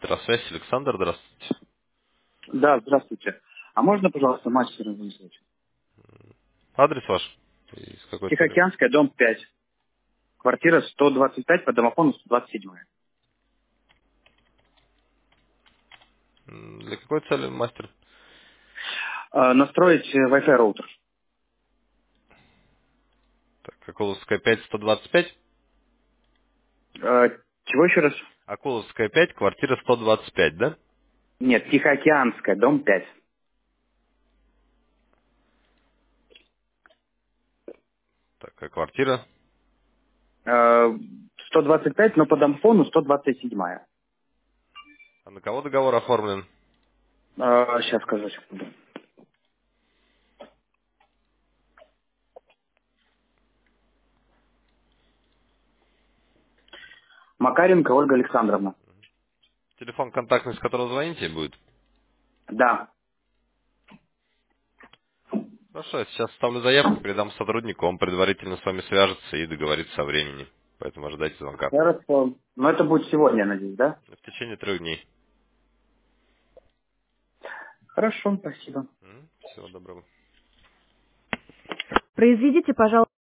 Электросвязь, Александр, здравствуйте. Да, здравствуйте. А можно, пожалуйста, мастера вызвать? Адрес ваш? И с какой целью? Тихоокеанская, дом 5. Квартира 125 по домофону 127. Для какой цели, мастер? Настроить Wi-Fi роутер. Так, Акуловская 5, 125? Чего еще раз? Акуловская 5, квартира 125, да? Нет, Тихоокеанская, дом 5. Так, а квартира? 125, но по домофону 127. А на кого договор оформлен? Сейчас скажу, секунду. Макаренко Ольга Александровна. Телефон контактный, с которого звоните, будет? Да. Хорошо, я сейчас ставлю заявку, передам сотруднику, он предварительно с вами свяжется и договорится о времени. Поэтому ожидайте звонка. Хорошо. Но это будет сегодня, я надеюсь, да? В течение 3 дней. Хорошо, спасибо. Всего доброго. Произведите, пожалуйста,